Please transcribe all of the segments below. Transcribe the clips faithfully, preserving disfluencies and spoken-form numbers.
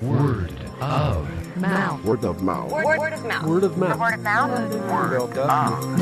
Word of mouth. Word of mouth. Word, word of mouth. Word of mouth. Word of mouth. Word of mouth.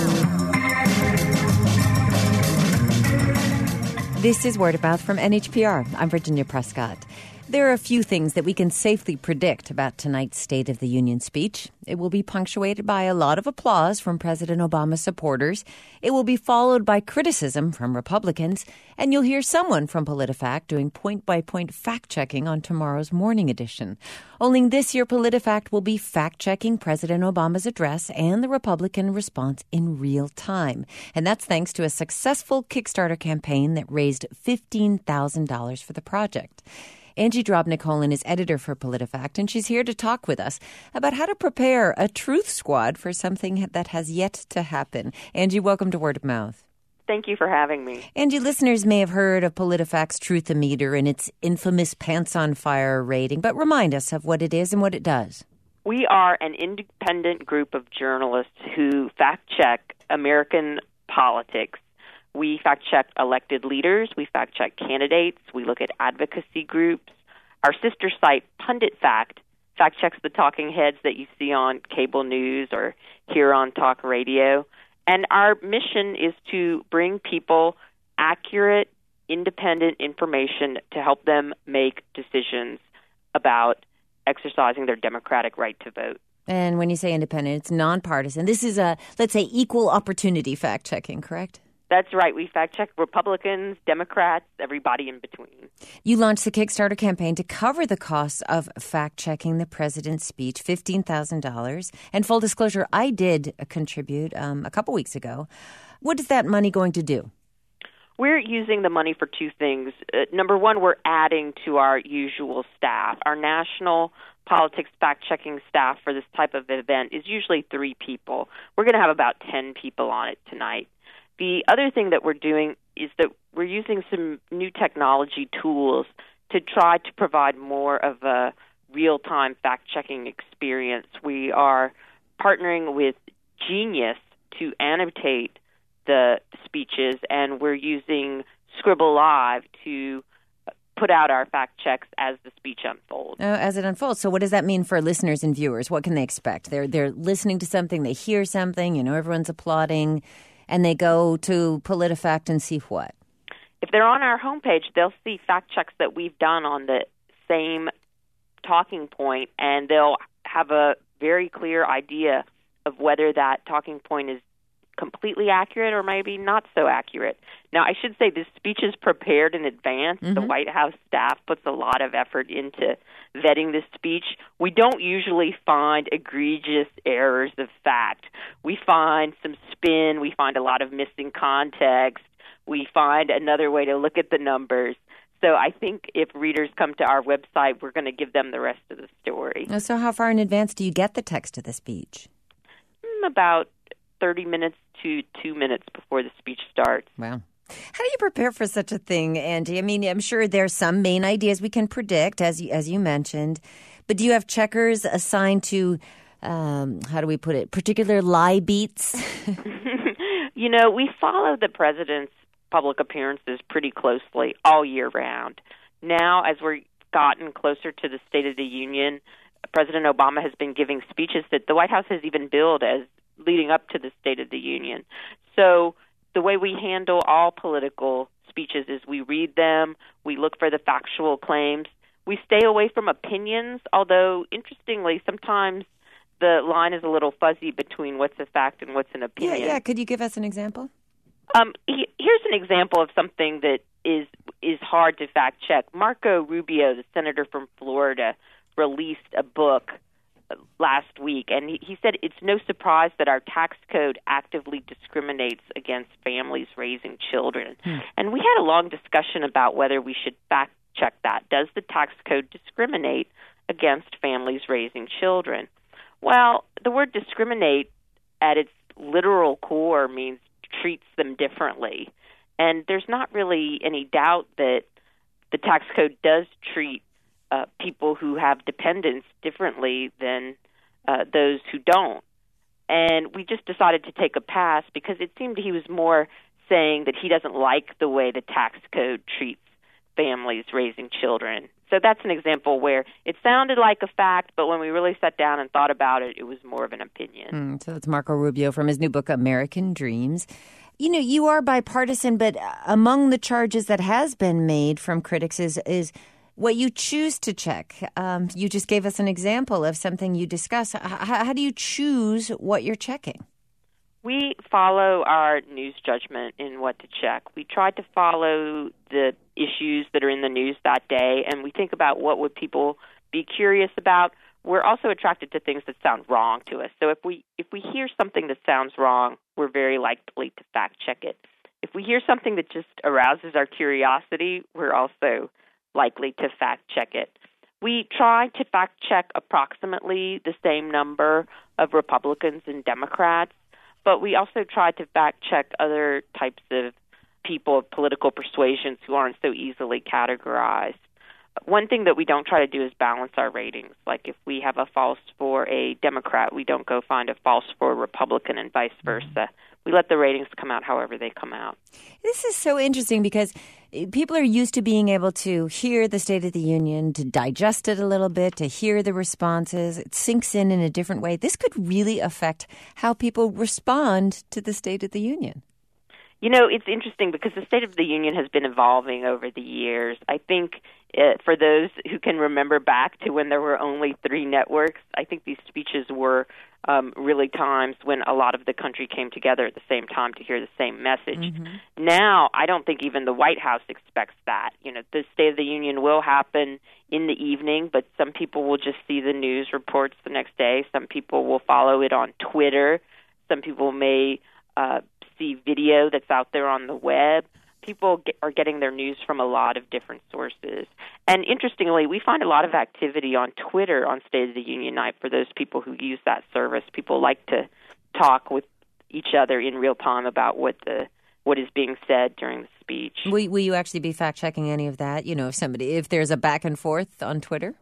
This is Word of Mouth from N H P R. I'm Virginia Prescott. There are a few things that we can safely predict about tonight's State of the Union speech. It will be punctuated by a lot of applause from President Obama's supporters. It will be followed by criticism from Republicans. And you'll hear someone from PolitiFact doing point-by-point fact-checking on tomorrow's morning edition. Only this year, PolitiFact will be fact-checking President Obama's address and the Republican response in real time. And that's thanks to a successful Kickstarter campaign that raised fifteen thousand dollars for the project. Angie Drobnik-Holan is editor for PolitiFact, and she's here to talk with us about how to prepare a truth squad for something that has yet to happen. Angie, welcome to Word of Mouth. Thank you for having me. Angie, listeners may have heard of PolitiFact's Truth-O-Meter and its infamous Pants on Fire rating, but remind us of what it is and what it does. We are an independent group of journalists who fact-check American politics. We fact-check elected leaders. We fact-check candidates. We look at advocacy groups. Our sister site, PunditFact, fact-checks the talking heads that you see on cable news or hear on talk radio. And our mission is to bring people accurate, independent information to help them make decisions about exercising their democratic right to vote. And when you say independent, it's nonpartisan. This is a, let's say, equal opportunity fact-checking, correct? That's right. We fact-check Republicans, Democrats, everybody in between. You launched the Kickstarter campaign to cover the costs of fact-checking the president's speech, fifteen thousand dollars. And full disclosure, I did contribute um, a couple weeks ago. What is that money going to do? We're using the money for two things. Uh, number one, we're adding to our usual staff. Our national politics fact-checking staff for this type of event is usually three people. We're going to have about ten people on it tonight. The other thing that we're doing is that we're using some new technology tools to try to provide more of a real-time fact-checking experience. We are partnering with Genius to annotate the speeches, and we're using Scribble Live to put out our fact checks as the speech unfolds. Uh, as it unfolds. So what does that mean for listeners and viewers? What can they expect? They're they're listening to something, they hear something, you know, everyone's applauding, and they go to PolitiFact and see what? If they're on our homepage, they'll see fact checks that we've done on the same talking point, and they'll have a very clear idea of whether that talking point is completely accurate or maybe not so accurate. Now, I should say this speech is prepared in advance. Mm-hmm. The White House staff puts a lot of effort into vetting this speech. We don't usually find egregious errors of fact. We find some spin. We find a lot of missing context. We find another way to look at the numbers. So I think if readers come to our website, we're going to give them the rest of the story. So how far in advance do you get the text of the speech? About thirty minutes to two minutes before the speech starts. Wow. How do you prepare for such a thing, Andy? I mean, I'm sure there's some main ideas we can predict, as you, as you mentioned. But do you have checkers assigned to, um, how do we put it, particular lie beats? You know, we follow the president's public appearances pretty closely all year round. Now, as we've gotten closer to the State of the Union, President Obama has been giving speeches that the White House has even billed as leading up to the State of the Union. So the way we handle all political speeches is we read them, we look for the factual claims, we stay away from opinions, although, interestingly, sometimes the line is a little fuzzy between what's a fact and what's an opinion. Yeah, yeah. Could you give us an example? Um, he, here's an example of something that is is hard to fact-check. Marco Rubio, the senator from Florida, released a book last week, and he, he said it's no surprise that our tax code actively discriminates against families raising children. Hmm. And we had a long discussion about whether we should fact-check that. Does the tax code discriminate against families raising children? Well, the word discriminate at its literal core means treats them differently. And there's not really any doubt that the tax code does treat Uh, people who have dependents differently than uh, those who don't. And we just decided to take a pass because it seemed he was more saying that he doesn't like the way the tax code treats families raising children. So that's an example where it sounded like a fact, but when we really sat down and thought about it, it was more of an opinion. Mm, so that's Marco Rubio from his new book, American Dreams. You know, you are bipartisan, but among the charges that has been made from critics is is what you choose to check. Um, you just gave us an example of something you discuss. H- how do you choose what you're checking? We follow our news judgment in what to check. We try to follow the issues that are in the news that day, and we think about what would people be curious about. We're also attracted to things that sound wrong to us. So if we if we hear something that sounds wrong, we're very likely to fact check it. If we hear something that just arouses our curiosity, we're also likely to fact check it. We try to fact check approximately the same number of Republicans and Democrats, but we also try to fact check other types of people of political persuasions who aren't so easily categorized. One thing that we don't try to do is balance our ratings. Like if we have a false for a Democrat, we don't go find a false for a Republican and vice versa. We let the ratings come out however they come out. This is so interesting because people are used to being able to hear the State of the Union, to digest it a little bit, to hear the responses. It sinks in in a different way. This could really affect how people respond to the State of the Union. You know, it's interesting because the State of the Union has been evolving over the years. I think uh, for those who can remember back to when there were only three networks, I think these speeches were um, really times when a lot of the country came together at the same time to hear the same message. Mm-hmm. Now, I don't think even the White House expects that. You know, the State of the Union will happen in the evening, but some people will just see the news reports the next day. Some people will follow it on Twitter. Some people may uh, see video that's out there on the web. People get, are getting their news from a lot of different sources. And interestingly, we find a lot of activity on Twitter on State of the Union night for those people who use that service. People like to talk with each other in real time about what the what is being said during the speech. Will, will you actually be fact-checking any of that? You know, if somebody, if there's a back and forth on Twitter?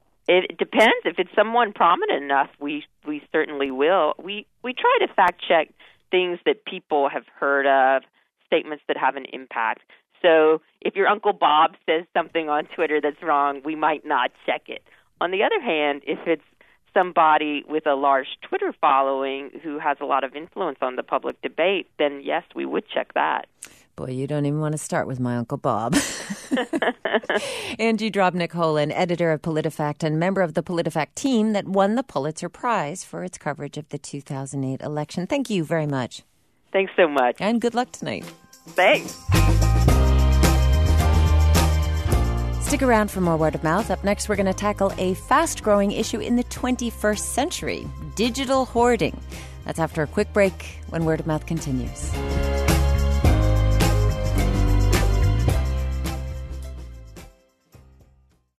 It depends. If it's someone prominent enough, we we certainly will. We we try to fact-check things that people have heard of, statements that have an impact. So if your Uncle Bob says something on Twitter that's wrong, we might not check it. On the other hand, if it's somebody with a large Twitter following who has a lot of influence on the public debate, then yes, we would check that. Boy, you don't even want to start with my Uncle Bob. Angie Drobnik-Holan, editor of PolitiFact and member of the PolitiFact team that won the Pulitzer Prize for its coverage of the two thousand eight election. Thank you very much. Thanks so much. And good luck tonight. Thanks. Stick around for more Word of Mouth. Up next, we're going to tackle a fast-growing issue in the twenty-first century, digital hoarding. That's after a quick break when Word of Mouth continues.